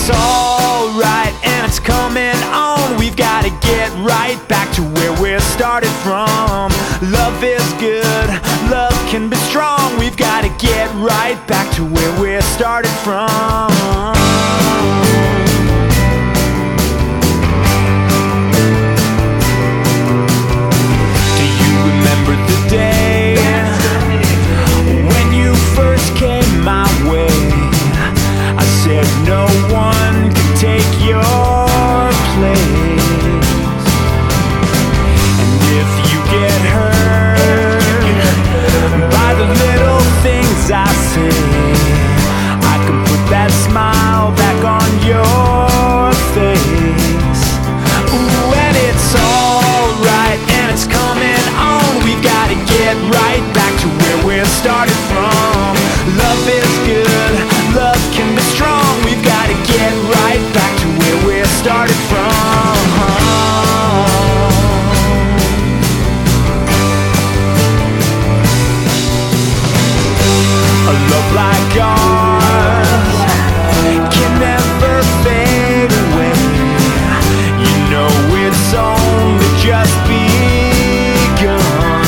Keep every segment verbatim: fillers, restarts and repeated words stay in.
it's alright and it's coming on. We've gotta get right back to where we're started from. Love is good, love can be strong. We've gotta get right back to where we're started from. Do you remember the day when you first came my way? I said no one can take your place. And if you get hurt by the little things I say, I can put that smile back on your face. Ooh, and it's alright and it's coming on. We've gotta get right back to where we're started from. Love is good, love can be strong. We've gotta get right back to where we're started from. A love like ours can never fade away. You know it's only just begun.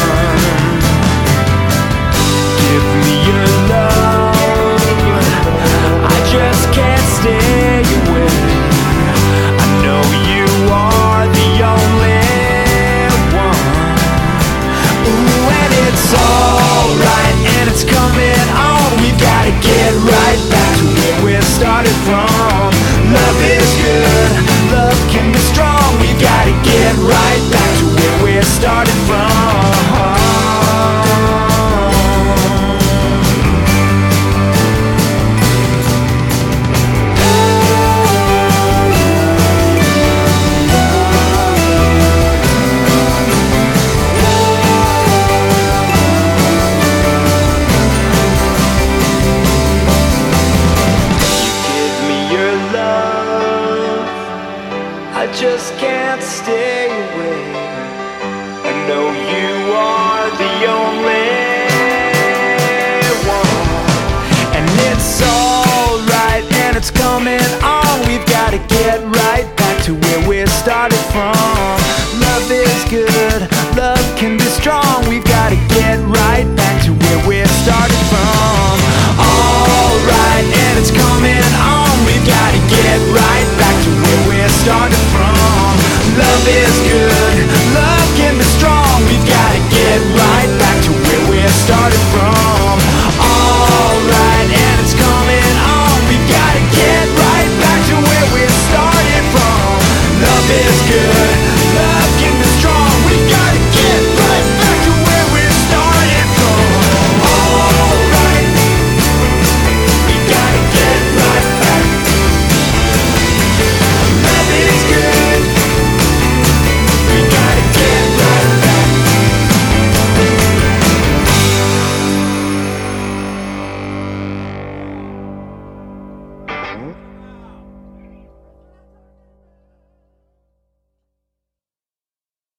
Give me your love, I just can't stay away. I know you are the only one. Ooh, and it's alright and it's coming on. We've gotta get right back to where we're started from. Love is good, love can be strong. We've gotta get right back to where we're started from. I just can't stay away. I know you are the only one. And it's alright and it's coming on. We've gotta get right back to where we're started from. Love is good, love can be strong. We've gotta get right back to where we're started from. Alright and it's coming on. We've gotta get right back to where we're started from. Love is